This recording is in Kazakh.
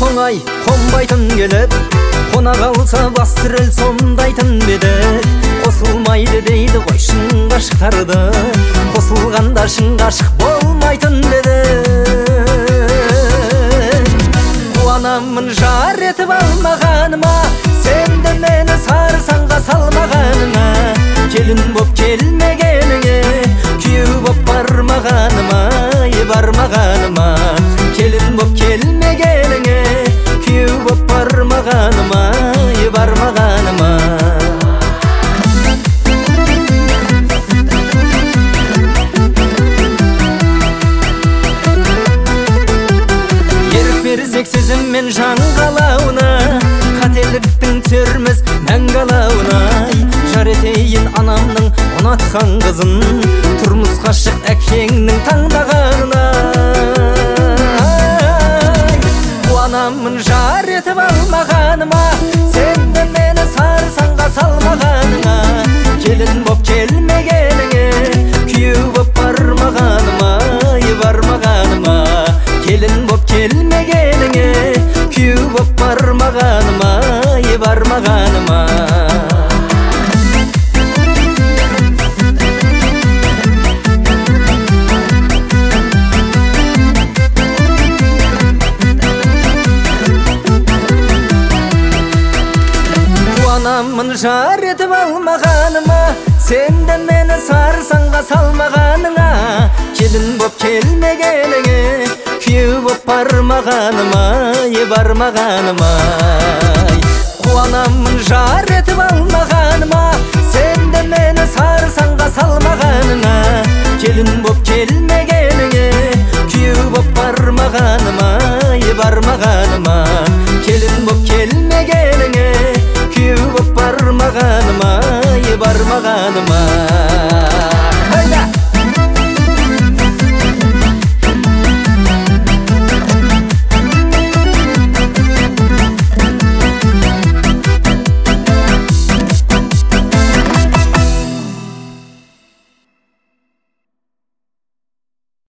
оңай қонбайтын келіп, қона қалса бас тірел сомдайтын беді. Қосылмайды дейді ғой шын ғашықтарды, қосылғанда шын ғашық болмайтын деді. Қуанамын жар етіп алмағаныма, сенді мені сарсаңға салмағаныңа. Келін боп келмегеніңе, күйеу боп бармағаныма, бармағаныма. Келін боп келмегеніңе, күйеу боп бармағаныма, бармағаныма. Ерік берсек сезіммен жан қалауына, қателіктің түсерміз мәңгі алауына. Жар етейін анамның ұнатқан қызын, тұрмысқа шық әкеңнің таңдағанына. Қуанамын жар етіп алмағаныма, сенді мені сарсаңға салмағаныңа. Келін боп келмегеніңе, күйеу боп бармағаныма, бармағаныма. Келін боп келмегеніңе, күйеу боп бармағаныма, бармағаныма. Қуанамын жар етіп алмағаныма, сенді мені сарсаңға салмағаныңа. Келін боп келмегеніңе, күйеу боп бармағаныма, бармағаныма. Қуанамын жар етіп алмағаныма, сенді мені сарсаңға салмағаныңа. Келін боп келмегеніңе, күйеу боп бармағаныма, бармағаныма. Келін боп келмегеніңе, күйеу боп бармағаныма, бармағаныма.